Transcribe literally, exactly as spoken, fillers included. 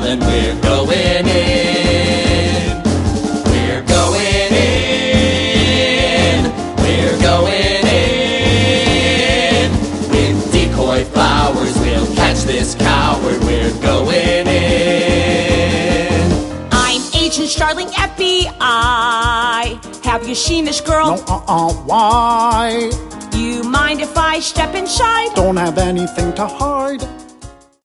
and we're going in. We're going in. We're going in. With decoy flowers, we'll catch this coward. We're going in. I'm Agent Starling, F B I. Have you seen this girl? No, uh-uh, why? You mind if I step inside? Don't have anything to hide.